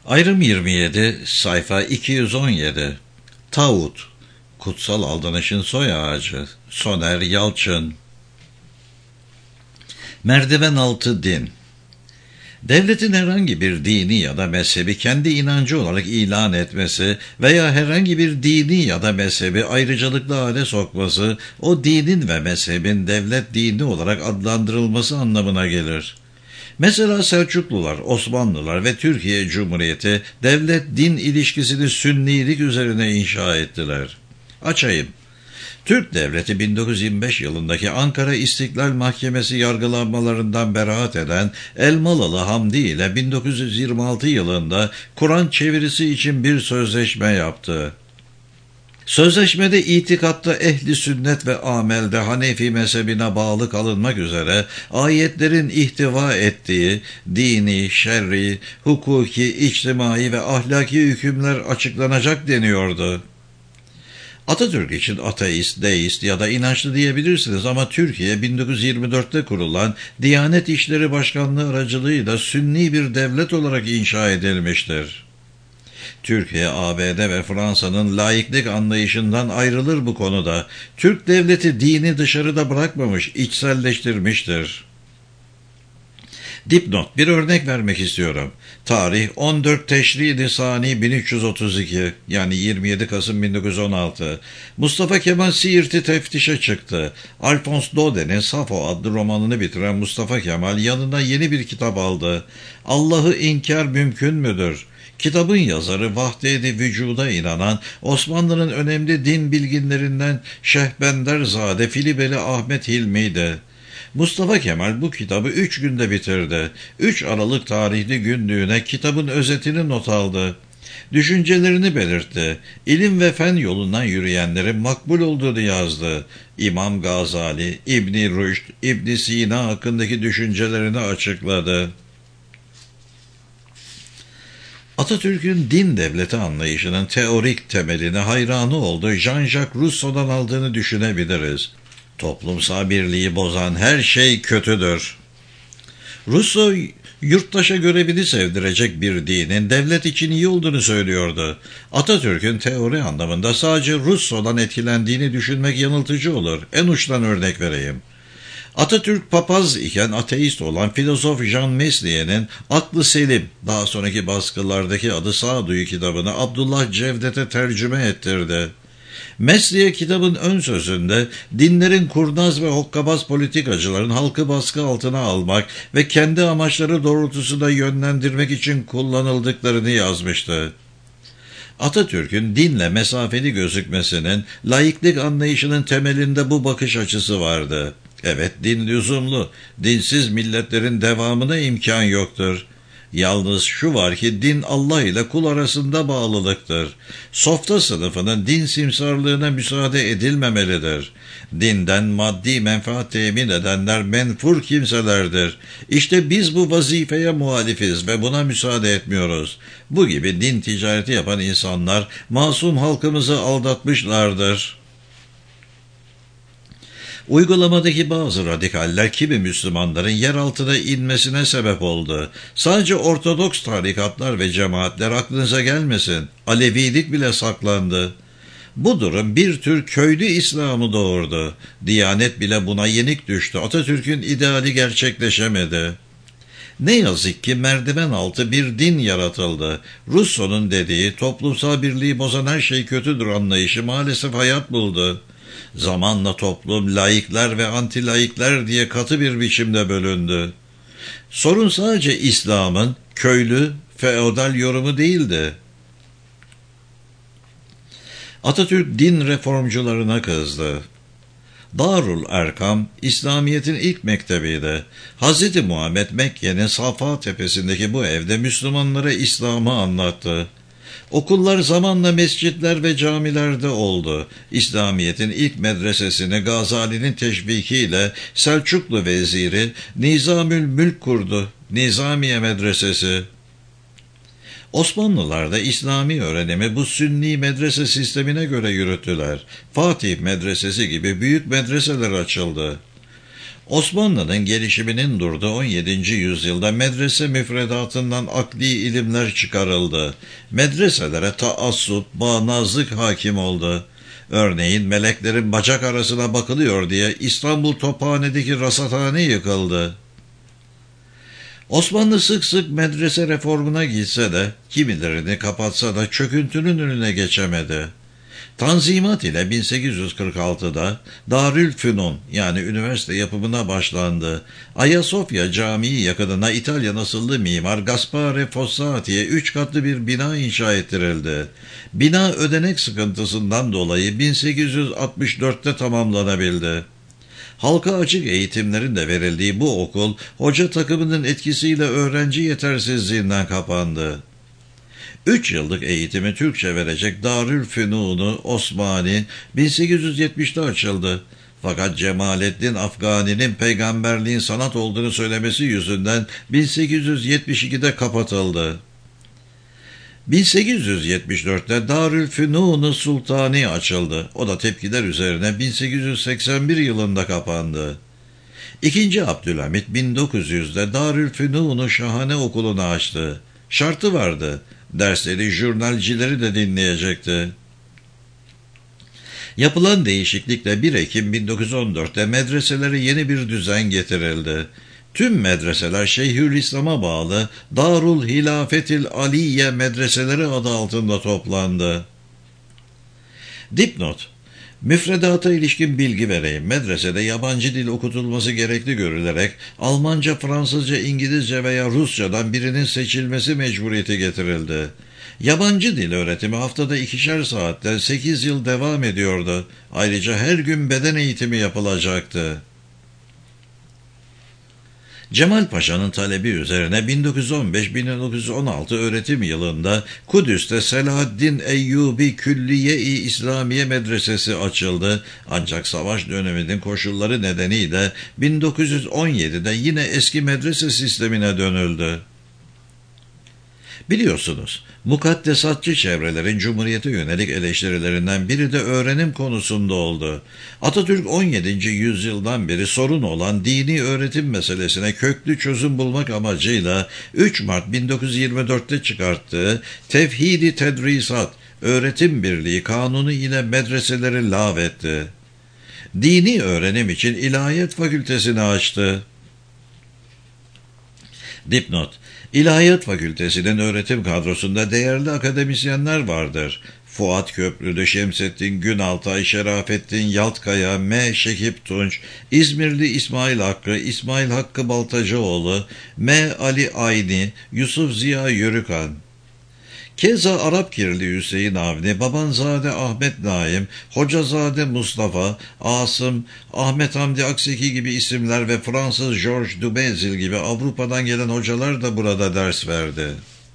Ayrım 27, sayfa 217. Tağut, kutsal aldanışın soy ağacı. Soner Yalçın. Merdiven altı din. Devletin herhangi bir dini ya da mezhebi kendi inancı olarak ilan etmesi veya herhangi bir dini ya da mezhebi ayrıcalıklı hale sokması, o dinin ve mezhebin devlet dini olarak adlandırılması anlamına gelir. Mesela Selçuklular, Osmanlılar ve Türkiye Cumhuriyeti devlet-din ilişkisini sünnilik üzerine inşa ettiler. Açayım. Türk Devleti 1925 yılındaki Ankara İstiklal Mahkemesi yargılanmalarından beraat eden Elmalılı Hamdi ile 1926 yılında Kur'an çevirisi için bir sözleşme yaptı. Sözleşmede itikatta ehli sünnet ve amelde Hanefi mezhebine bağlı kalınmak üzere ayetlerin ihtiva ettiği dini, şer'i, hukuki, içtimai ve ahlaki hükümler açıklanacak deniyordu. Atatürk için ateist, deist ya da inançlı diyebilirsiniz ama Türkiye 1924'te kurulan Diyanet İşleri Başkanlığı aracılığıyla sünni bir devlet olarak inşa edilmiştir. Türkiye, ABD ve Fransa'nın laiklik anlayışından ayrılır bu konuda. Türk devleti dini dışarıda bırakmamış, içselleştirmiştir. Dipnot, bir örnek vermek istiyorum. Tarih 14 Teşri Nisani 1332, yani 27 Kasım 1916. Mustafa Kemal Siirt'i teftişe çıktı. Alphonse Dauden'in Safo adlı romanını bitiren Mustafa Kemal yanına yeni bir kitap aldı. Allah'ı inkar mümkün müdür? Kitabın yazarı vahdet-i vücuda inanan Osmanlı'nın önemli din bilginlerinden Şehbenderzade Filibeli Ahmet Hilmi'ydi. Mustafa Kemal bu kitabı 3 günde bitirdi. 3 Aralık tarihli günlüğüne kitabın özetini not aldı. Düşüncelerini belirtti. İlim ve fen yolundan yürüyenlerin makbul olduğunu yazdı. İmam Gazali, İbn-i Rüşd, İbn Sina hakkındaki düşüncelerini açıkladı. Atatürk'ün din devleti anlayışının teorik temeline hayranı olduğu Jean-Jacques Rousseau'dan aldığını düşünebiliriz. Toplumsal birliği bozan her şey kötüdür. Rousseau, yurttaşa görevini sevdirecek bir dinin devlet için iyi olduğunu söylüyordu. Atatürk'ün teori anlamında sadece Rousseau'dan etkilendiğini düşünmek yanıltıcı olur. En uçtan örnek vereyim. Atatürk papaz iken ateist olan filozof Jean Mesliye'nin Aklı Selim, daha sonraki baskılardaki adı Sağduyu kitabını Abdullah Cevdet'e tercüme ettirdi. Mesliye kitabın ön sözünde dinlerin kurnaz ve hokkabaz politikacıların halkı baskı altına almak ve kendi amaçları doğrultusunda yönlendirmek için kullanıldıklarını yazmıştı. Atatürk'ün dinle mesafeli gözükmesinin, laiklik anlayışının temelinde bu bakış açısı vardı. Evet, din lüzumlu, dinsiz milletlerin devamına imkan yoktur. Yalnız şu var ki din Allah ile kul arasında bağlılıktır. Softa sınıfının din simsarlığına müsaade edilmemelidir. Dinden maddi menfaat temin edenler menfur kimselerdir. İşte biz bu vazifeye muhalifiz ve buna müsaade etmiyoruz. Bu gibi din ticareti yapan insanlar masum halkımızı aldatmışlardır. Uygulamadaki bazı radikaller kimi Müslümanların yer altına inmesine sebep oldu. Sadece Ortodoks tarikatlar ve cemaatler aklınıza gelmesin. Alevilik bile saklandı. Bu durum bir tür köylü İslam'ı doğurdu. Diyanet bile buna yenik düştü. Atatürk'ün ideali gerçekleşemedi. Ne yazık ki merdiven altı bir din yaratıldı. Rousseau'nun dediği toplumsal birliği bozan her şey kötüdür anlayışı maalesef hayat buldu. Zamanla toplum laikler ve antilaikler diye katı bir biçimde bölündü. Sorun sadece İslam'ın köylü, feodal yorumu değildi. Atatürk din reformcularına kızdı. Darul Erkam, İslamiyet'in ilk mektebiydi. Hz. Muhammed Mekke'nin Safa tepesindeki bu evde Müslümanlara İslam'ı anlattı. Okullar zamanla mescitler ve camilerde oldu. İslamiyet'in ilk medresesini Gazali'nin teşvikiyle Selçuklu veziri Nizamül Mülk kurdu. Nizamiye Medresesi. Osmanlılar da İslami öğrenimi bu sünni medrese sistemine göre yürüttüler. Fatih Medresesi gibi büyük medreseler açıldı. Osmanlı'nın gelişiminin durduğu 17. yüzyılda medrese müfredatından akli ilimler çıkarıldı. Medreselere taassup, bağnazlık hakim oldu. Örneğin meleklerin bacak arasına bakılıyor diye İstanbul Tophane'deki rasathane yıkıldı. Osmanlı sık sık medrese reformuna gitse de, kimilerini kapatsa da çöküntünün önüne geçemedi. Tanzimat ile 1846'da Darülfünun yani üniversite yapımına başlandı. Ayasofya Camii yakınına İtalyan asıllı mimar Gaspare Fossati'ye 3 katlı bir bina inşa ettirildi. Bina ödenek sıkıntısından dolayı 1864'te tamamlanabildi. Halka açık eğitimlerin de verildiği bu okul, hoca takımının etkisiyle öğrenci yetersizliğinden kapandı. 3 yıllık eğitimi Türkçe verecek Darülfünun-u Osmani 1870'te açıldı. Fakat Cemalettin Afgani'nin peygamberliğin sanat olduğunu söylemesi yüzünden 1872'de kapatıldı. 1874'te Darülfünun-u Sultani açıldı. O da tepkiler üzerine 1881 yılında kapandı. İkinci Abdülhamit 1900'de Darülfünun-u Şahane Okulu'nu açtı. Şartı vardı. Dersleri jurnalcileri de dinleyecekti. Yapılan değişiklikle 1 Ekim 1914'te medreselere yeni bir düzen getirildi. Tüm medreseler Şeyhülislam'a bağlı Darul Hilafetil Aliye medreseleri adı altında toplandı. Dipnot: müfredata ilişkin bilgi vereyim. Medresede yabancı dil okutulması gerekli görülerek Almanca, Fransızca, İngilizce veya Rusçadan birinin seçilmesi mecburiyeti getirildi. Yabancı dil öğretimi haftada 2'şer saatten 8 yıl devam ediyordu. Ayrıca her gün beden eğitimi yapılacaktı. Cemal Paşa'nın talebi üzerine 1915-1916 öğretim yılında Kudüs'te Selahaddin Eyyubi Külliye-i İslamiye Medresesi açıldı. Ancak savaş döneminin koşulları nedeniyle 1917'de yine eski medrese sistemine dönüldü. Biliyorsunuz, mukaddesatçı çevrelerin Cumhuriyet'e yönelik eleştirilerinden biri de öğrenim konusunda oldu. Atatürk 17. yüzyıldan beri sorun olan dini öğretim meselesine köklü çözüm bulmak amacıyla 3 Mart 1924'te çıkarttığı Tevhid-i Tedrisat, Öğretim Birliği Kanunu ile medreseleri lağvetti. Dini öğrenim için İlahiyat Fakültesini açtı. Dipnot: İlahiyat Fakültesi'nin öğretim kadrosunda değerli akademisyenler vardır. Fuat Köprülü, Şemsettin Günaltay, Şerafettin Yaltkaya, M. Şekip Tunç, İzmirli İsmail Hakkı Baltacıoğlu, M. Ali Ayni, Yusuf Ziya Yörükan. Keza Arapkirli Hüseyin Avni, Babanzade Ahmet Naim, Hocazade Mustafa, Asım, Ahmet Hamdi Akseki gibi isimler ve Fransız Georges Dumézil gibi Avrupa'dan gelen hocalar da burada ders verdi.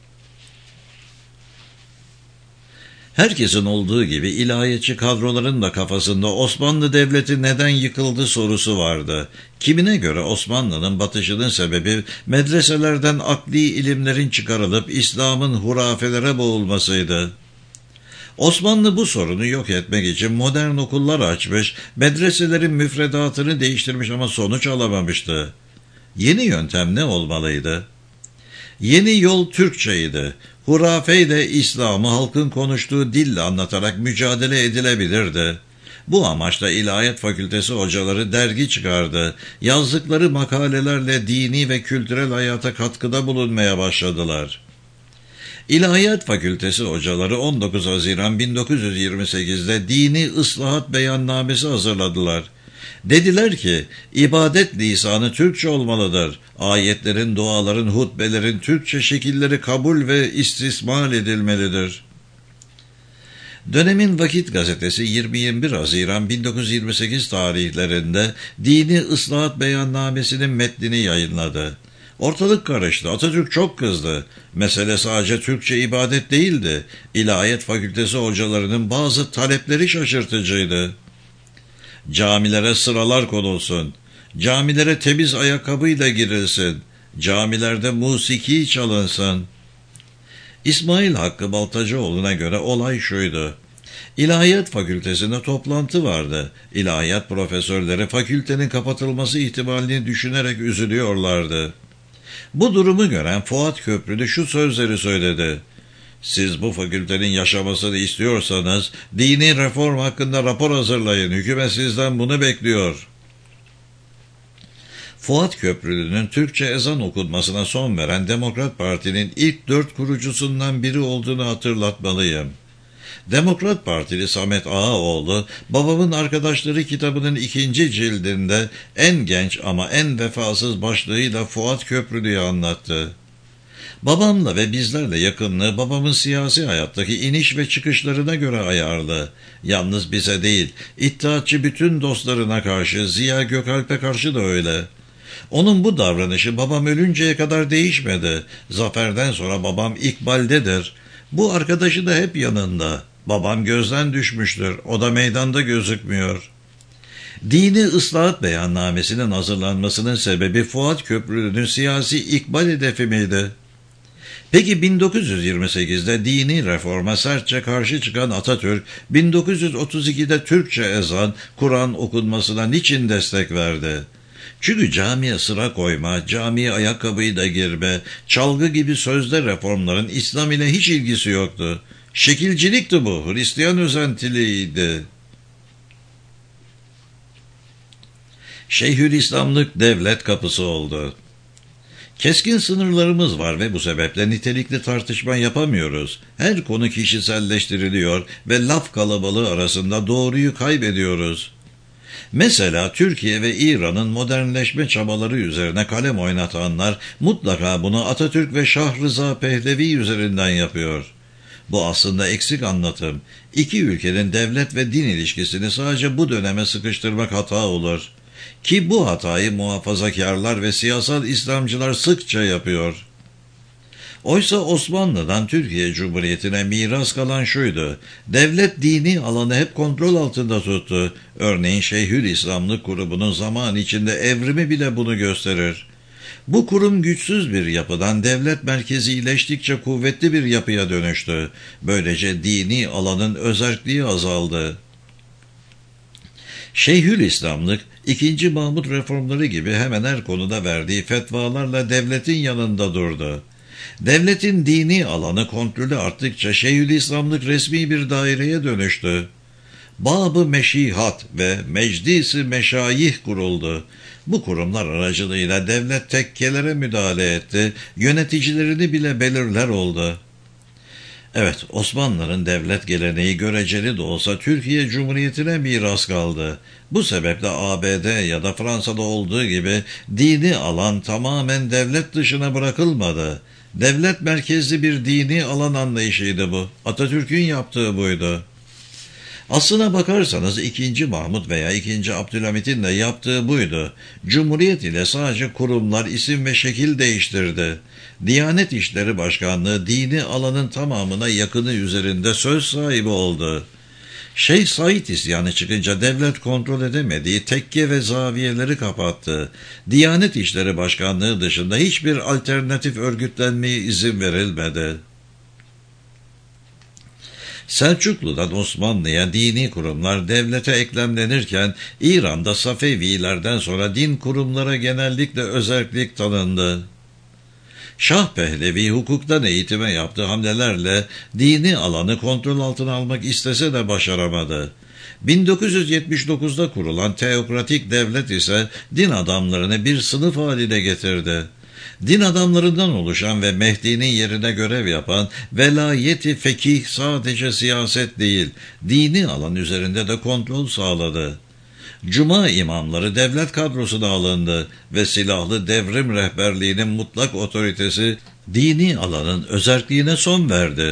Herkesin olduğu gibi ilahiyatçı kadroların da kafasında Osmanlı Devleti neden yıkıldı sorusu vardı. Kimine göre Osmanlı'nın batışının sebebi medreselerden akli ilimlerin çıkarılıp İslam'ın hurafelere boğulmasıydı. Osmanlı bu sorunu yok etmek için modern okullar açmış, medreselerin müfredatını değiştirmiş ama sonuç alamamıştı. Yeni yöntem ne olmalıydı? Yeni yol Türkçeydi. Hurafeyle İslam'ı halkın konuştuğu dille anlatarak mücadele edilebilirdi. Bu amaçla İlahiyat Fakültesi hocaları dergi çıkardı. Yazdıkları makalelerle dini ve kültürel hayata katkıda bulunmaya başladılar. İlahiyat Fakültesi hocaları 19 Haziran 1928'de Dini Islahat Beyannamesi hazırladılar. Dediler ki, ibadet lisanı Türkçe olmalıdır. Ayetlerin, duaların, hutbelerin Türkçe şekilleri kabul ve istismal edilmelidir. Dönemin Vakit Gazetesi 20-21 Haziran 1928 tarihlerinde Dini Islahat Beyannamesi'nin metnini yayınladı. Ortalık karıştı. Atatürk çok kızdı. Mesele sadece Türkçe ibadet değildi. İlahiyat Fakültesi hocalarının bazı talepleri şaşırtıcıydı. Camilere sıralar konulsun. Camilere temiz ayakkabıyla girilsin. Camilerde musiki çalınsın. İsmail Hakkı Baltacıoğlu'na göre olay şuydu. İlahiyat Fakültesinde toplantı vardı. İlahiyat profesörleri fakültenin kapatılması ihtimalini düşünerek üzülüyorlardı. Bu durumu gören Fuat Köprülü şu sözleri söyledi: "Siz bu fakültenin yaşamasını istiyorsanız dini reform hakkında rapor hazırlayın. Hükümet sizden bunu bekliyor." Fuat Köprülü'nün Türkçe ezan okunmasına son veren Demokrat Parti'nin ilk 4 kurucusundan biri olduğunu hatırlatmalıyım. Demokrat Partili Samet Ağaoğlu, Babamın Arkadaşları kitabının 2. cildinde en genç ama en vefasız başlığıyla Fuat Köprülü'yü anlattı. Babamla ve bizlerle yakınlığı babamın siyasi hayattaki iniş ve çıkışlarına göre ayarlı. Yalnız bize değil, İttihatçı bütün dostlarına karşı, Ziya Gökalp'e karşı da öyle. Onun bu davranışı babam ölünceye kadar değişmedi. Zaferden sonra babam ikbaldedir. Bu arkadaşı da hep yanında. Babam gözden düşmüştür. O da meydanda gözükmüyor. Dini ıslahat beyannamesinin hazırlanmasının sebebi Fuat Köprülü'nün siyasi ikbal hedefi miydi? Peki 1928'de dini reforma sertçe karşı çıkan Atatürk, 1932'de Türkçe ezan, Kur'an okunmasına niçin destek verdi? Çünkü camiye sıra koyma, camiye ayakkabıyla girme, çalgı gibi sözde reformların İslam ile hiç ilgisi yoktu. Şekilcilikti bu, Hristiyan özentiliğiydi. Şeyhülislamlık devlet kapısı oldu. Keskin sınırlarımız var ve bu sebeple nitelikli tartışma yapamıyoruz. Her konu kişiselleştiriliyor ve laf kalabalığı arasında doğruyu kaybediyoruz. Mesela Türkiye ve İran'ın modernleşme çabaları üzerine kalem oynatanlar mutlaka bunu Atatürk ve Şah Rıza Pehlevi üzerinden yapıyor. Bu aslında eksik anlatım. İki ülkenin devlet ve din ilişkisini sadece bu döneme sıkıştırmak hata olur. Ki bu hatayı muhafazakarlar ve siyasal İslamcılar sıkça yapıyor. Oysa Osmanlı'dan Türkiye Cumhuriyeti'ne miras kalan şuydu: devlet dini alanı hep kontrol altında tuttu. Örneğin Şeyhülislamlık grubunun zaman içinde evrimi bile bunu gösterir. Bu kurum güçsüz bir yapıdan devlet merkezileştikçe kuvvetli bir yapıya dönüştü. Böylece dini alanın özerkliği azaldı. Şeyhülislamlık, 2. Mahmut reformları gibi hemen her konuda verdiği fetvalarla devletin yanında durdu. Devletin dini alanı kontrolü arttıkça Şeyhülislamlık resmi bir daireye dönüştü. Bab-ı Meşihat ve Meclis-i Meşayih kuruldu. Bu kurumlar aracılığıyla devlet tekkelere müdahale etti, yöneticilerini bile belirler oldu. Evet, Osmanlıların devlet geleneği göreceli de olsa Türkiye Cumhuriyeti'ne miras kaldı. Bu sebeple ABD ya da Fransa'da olduğu gibi dini alan tamamen devlet dışına bırakılmadı. Devlet merkezli bir dini alan anlayışıydı bu. Atatürk'ün yaptığı buydu. Aslına bakarsanız 2. Mahmut veya 2. Abdülhamit'in de yaptığı buydu. Cumhuriyet ile sadece kurumlar isim ve şekil değiştirdi. Diyanet İşleri Başkanlığı dini alanın tamamına yakını üzerinde söz sahibi oldu. Şeyh Said isyanı çıkınca devlet kontrol edemediği tekke ve zaviyeleri kapattı. Diyanet İşleri Başkanlığı dışında hiçbir alternatif örgütlenmeye izin verilmedi. Selçuklu'dan Osmanlı'ya dini kurumlar devlete eklemlenirken İran'da Safevilerden sonra din kurumlara genellikle özerklik tanındı. Şah Pehlevi hukuktan eğitime yaptığı hamlelerle dini alanı kontrol altına almak istese de başaramadı. 1979'da kurulan teokratik devlet ise din adamlarını bir sınıf haline getirdi. Din adamlarından oluşan ve Mehdi'nin yerine görev yapan velayeti fekih sadece siyaset değil, dini alan üzerinde de kontrol sağladı. Cuma imamları devlet kadrosuna alındı ve silahlı devrim rehberliğinin mutlak otoritesi dini alanın özerkliğine son verdi.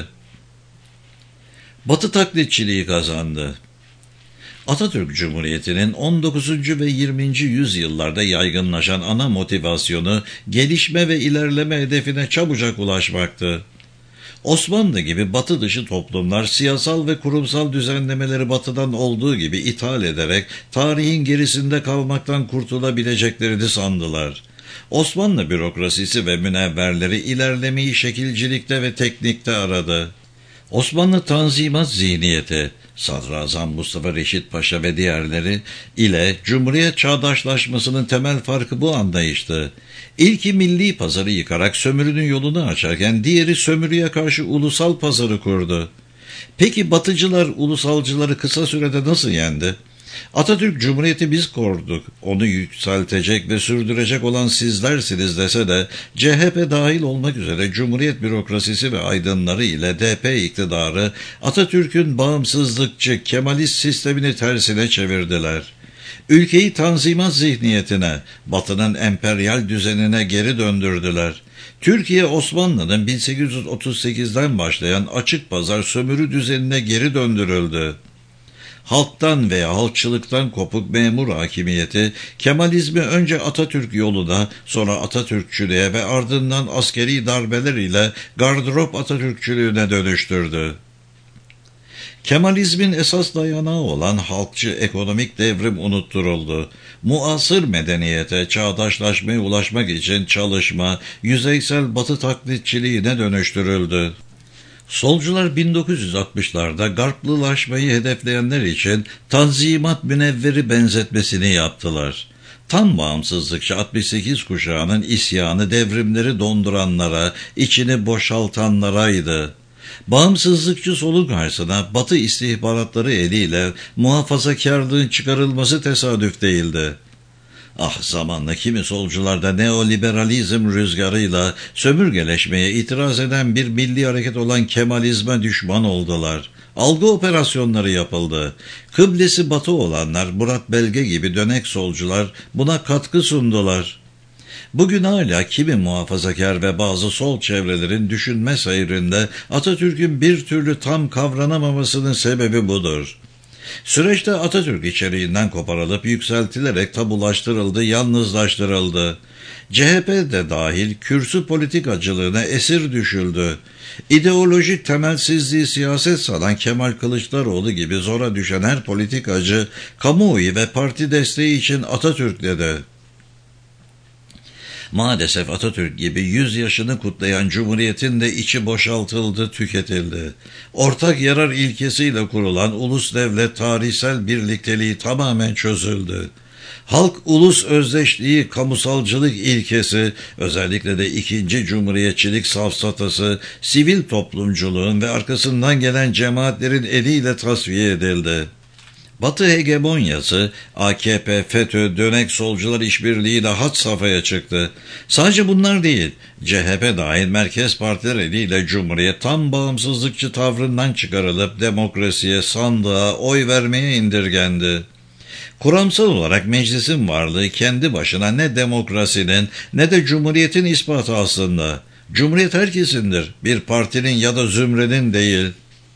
Batı taklitçiliği kazandı. Atatürk Cumhuriyeti'nin 19. ve 20. yüzyıllarda yaygınlaşan ana motivasyonu gelişme ve ilerleme hedefine çabucak ulaşmaktı. Osmanlı gibi batı dışı toplumlar siyasal ve kurumsal düzenlemeleri batıdan olduğu gibi ithal ederek tarihin gerisinde kalmaktan kurtulabileceklerini sandılar. Osmanlı bürokrasisi ve münevverleri ilerlemeyi şekilcilikte ve teknikte aradı. Osmanlı Tanzimat zihniyeti, Sadrazam Mustafa Reşit Paşa ve diğerleri ile Cumhuriyet çağdaşlaşmasının temel farkı bu anlayıştı. İlki milli pazarı yıkarak sömürünün yolunu açarken diğeri sömürüye karşı ulusal pazarı kurdu. Peki Batıcılar ulusalcıları kısa sürede nasıl yendi? Atatürk Cumhuriyeti biz kurduk, onu yükseltecek ve sürdürecek olan sizlersiniz dese de CHP dahil olmak üzere Cumhuriyet bürokrasisi ve aydınları ile DP iktidarı Atatürk'ün bağımsızlıkçı Kemalist sistemini tersine çevirdiler. Ülkeyi tanzimat zihniyetine, Batı'nın emperyal düzenine geri döndürdüler. Türkiye Osmanlı'nın 1838'den başlayan açık pazar sömürü düzenine geri döndürüldü. Halktan veya halkçılıktan kopuk memur hakimiyeti, Kemalizmi önce Atatürk yoluna, sonra Atatürkçülüğe ve ardından askeri darbeler ile gardırop Atatürkçülüğüne dönüştürdü. Kemalizmin esas dayanağı olan halkçı ekonomik devrim unutturuldu. Muasır medeniyete, çağdaşlaşmaya ulaşmak için çalışma, yüzeysel Batı taklitçiliğine dönüştürüldü. Solcular 1960'larda Garplılaşmayı hedefleyenler için Tanzimat Münevveri benzetmesini yaptılar. Tam bağımsızlıkçı 68 kuşağının isyanı devrimleri donduranlara, içini boşaltanlaraydı. Bağımsızlıkçı solun karşısına Batı istihbaratları eliyle muhafazakarlığın çıkarılması tesadüf değildi. Ah, zamanla kimi solcularda neoliberalizm rüzgarıyla sömürgeleşmeye itiraz eden bir milli hareket olan Kemalizme düşman oldular. Algı operasyonları yapıldı. Kıblesi Batı olanlar, Murat Belge gibi dönek solcular buna katkı sundular. Bugün hala kimi muhafazakar ve bazı sol çevrelerin düşünme seyrinde Atatürk'ün bir türlü tam kavranamamasının sebebi budur. Süreçte Atatürk içeriğinden koparılıp yükseltilerek tabulaştırıldı, yalnızlaştırıldı. CHP de dahil kürsü politikacılığına esir düşüldü. İdeolojik temelsizliği siyaset sanan Kemal Kılıçdaroğlu gibi zora düşen her politikacı, kamuoyu ve parti desteği için Atatürk dedi. Maalesef Atatürk gibi 100 yaşını kutlayan Cumhuriyet'in de içi boşaltıldı, tüketildi. Ortak yarar ilkesiyle kurulan ulus devlet tarihsel birlikteliği tamamen çözüldü. Halk-ulus özdeşliği, kamusalcılık ilkesi, özellikle de ikinci cumhuriyetçilik safsatası, sivil toplumculuğun ve arkasından gelen cemaatlerin eliyle tasfiye edildi. Batı hegemonyası, AKP, FETÖ, dönek solcular işbirliğiyle had safhaya çıktı. Sadece bunlar değil, CHP dahil merkez partiler eliyle Cumhuriyet tam bağımsızlıkçı tavrından çıkarılıp demokrasiye, sandığa, oy vermeye indirgendi. Kuramsal olarak meclisin varlığı kendi başına ne demokrasinin ne de Cumhuriyet'in ispatı aslında. Cumhuriyet herkesindir, bir partinin ya da zümrenin değil.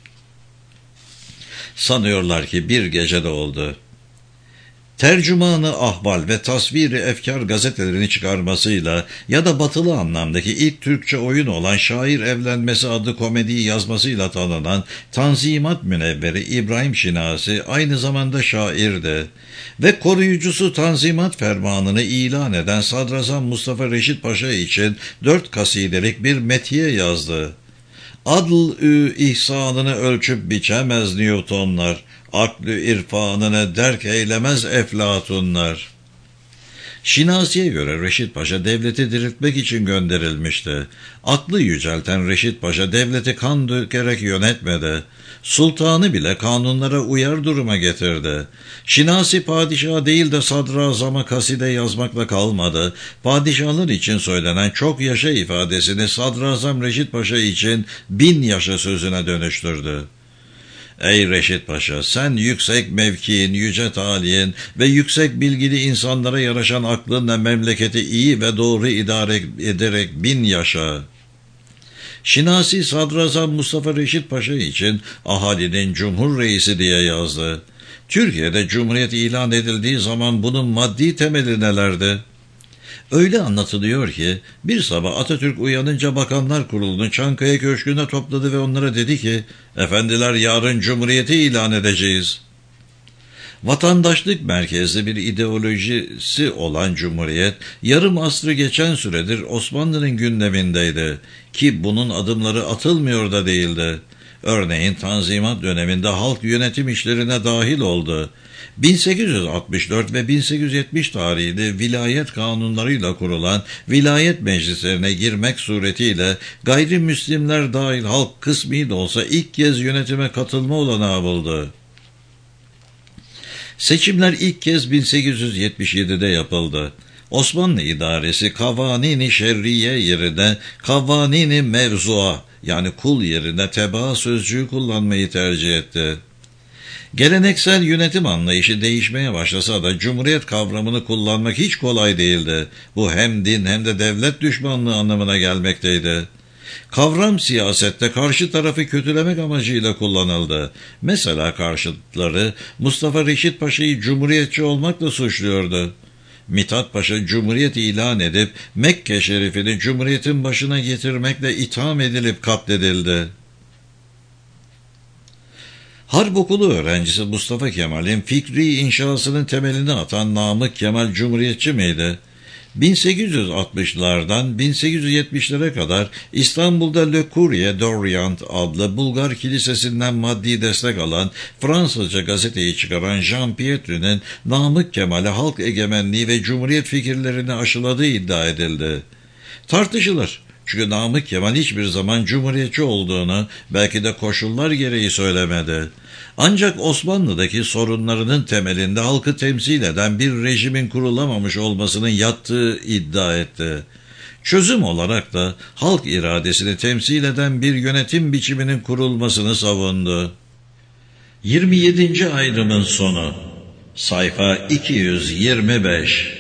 Sanıyorlar ki bir gecede oldu. Tercümanı ahval ve tasviri efkar gazetelerini çıkarmasıyla ya da batılı anlamdaki ilk Türkçe oyun olan Şair Evlenmesi adlı komediyi yazmasıyla tanınan Tanzimat Münevveri İbrahim Şinasi aynı zamanda şairdi ve koruyucusu Tanzimat Fermanı'nı ilan eden Sadrazam Mustafa Reşit Paşa için 4 kasidelik bir metiye yazdı. Adl-ü ihsanını ölçüp biçemez Newtonlar, aklı irfanını derk eylemez eflatunlar. Şinasi'ye göre Reşit Paşa devleti diriltmek için gönderilmişti. Aklı yücelten Reşit Paşa devleti kan dökerek yönetmedi. Sultanı bile kanunlara uyar duruma getirdi. Şinasi padişah değil de sadrazama kaside yazmakla kalmadı. Padişahlar için söylenen çok yaşa ifadesini Sadrazam Reşit Paşa için 1000 yaşa sözüne dönüştürdü. Ey Reşit Paşa, sen yüksek mevkiin, yüce talihin ve yüksek bilgili insanlara yaraşan aklınla memleketi iyi ve doğru idare ederek 1000 yaşa. Şinasi Sadrazam Mustafa Reşit Paşa için ahalinin Cumhur Reisi diye yazdı. Türkiye'de Cumhuriyet ilan edildiği zaman bunun maddi temeli nelerdi? Öyle anlatılıyor ki bir sabah Atatürk uyanınca Bakanlar Kurulu'nu Çankaya Köşkü'ne topladı ve onlara dedi ki, efendiler yarın Cumhuriyeti ilan edeceğiz. Vatandaşlık merkezli bir ideolojisi olan Cumhuriyet, yarım asrı geçen süredir Osmanlı'nın gündemindeydi ki bunun adımları atılmıyor da değildi. Örneğin Tanzimat döneminde halk yönetim işlerine dahil oldu. 1864 ve 1870 tarihli vilayet kanunlarıyla kurulan vilayet meclislerine girmek suretiyle gayrimüslimler dahil halk kısmi de olsa ilk kez yönetime katılma olanağı buldu. Seçimler ilk kez 1877'de yapıldı. Osmanlı idaresi Kavanini Şerriye yerine Kavanini Mevzua yani kul yerine tebaa sözcüğü kullanmayı tercih etti. Geleneksel yönetim anlayışı değişmeye başlasa da Cumhuriyet kavramını kullanmak hiç kolay değildi. Bu hem din hem de devlet düşmanlığı anlamına gelmekteydi. Kavram siyasette karşı tarafı kötülemek amacıyla kullanıldı. Mesela karşıtları Mustafa Reşit Paşa'yı cumhuriyetçi olmakla suçluyordu. Mithat Paşa Cumhuriyet ilan edip Mekke Şerifini Cumhuriyet'in başına getirmekle itham edilip katledildi. Harp okulu öğrencisi Mustafa Kemal'in fikri inşasının temelini atan Namık Kemal Cumhuriyetçi miydi? 1860'lardan 1870'lere kadar İstanbul'da Le Courrier d'Orient adlı Bulgar kilisesinden maddi destek alan, Fransızca gazeteyi çıkaran Jean Pietru'nun Namık Kemal'e halk egemenliği ve cumhuriyet fikirlerini aşıladığı iddia edildi. Tartışılır. Çünkü Namık Kemal hiçbir zaman cumhuriyetçi olduğunu belki de koşullar gereği söylemedi. Ancak Osmanlı'daki sorunlarının temelinde halkı temsil eden bir rejimin kurulamamış olmasının yattığı iddia etti. Çözüm olarak da halk iradesini temsil eden bir yönetim biçiminin kurulmasını savundu. 27. ayrımın sonu. Sayfa 225